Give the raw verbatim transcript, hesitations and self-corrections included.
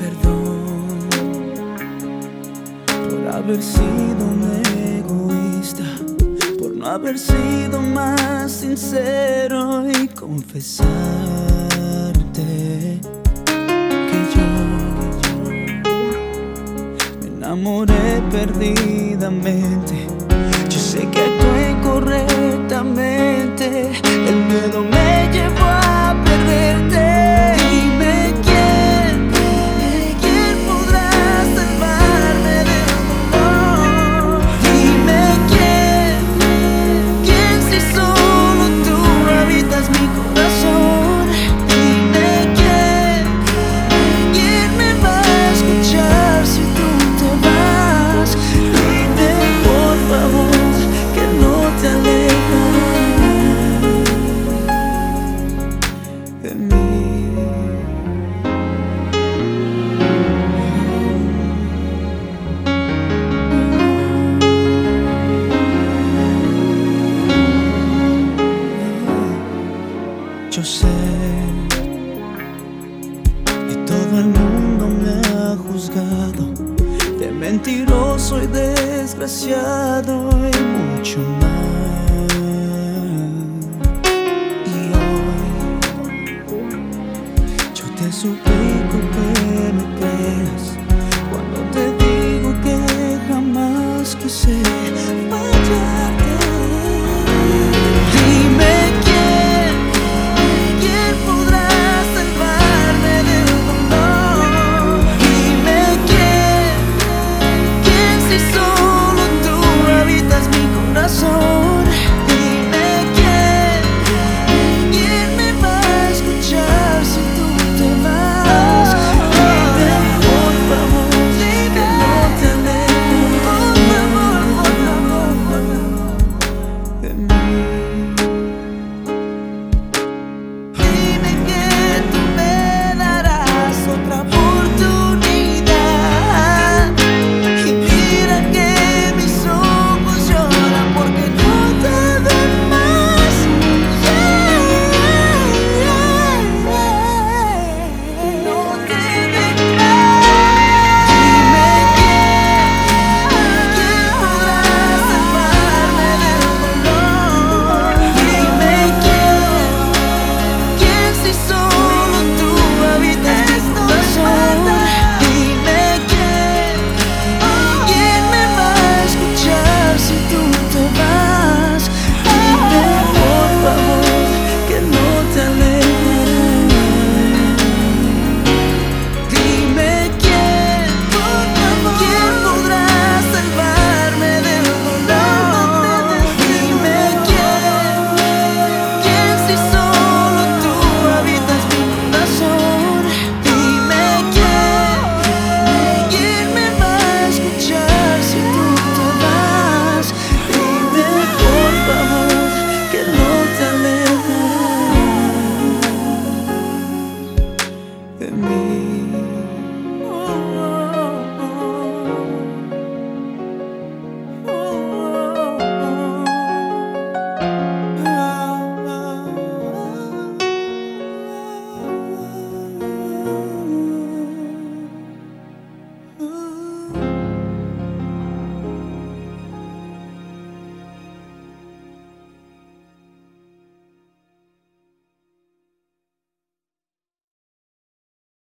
perdón por haber sido un egoísta, por no haber sido más sincero y confesarte que yo, me enamoré perdidamente. Yo sé que actué incorrectamente, el miedo me llevó a perderte. Dime quién, quién podrá salvarme del dolor. Dime quién, quién si solo tú habitas mi corazón. Dime quién, quién me va a escuchar si tú te vas. Dime por favor que no te alejas de mí. Yo sé que todo el mundo me ha juzgado de mentiroso y desgraciado y mucho más.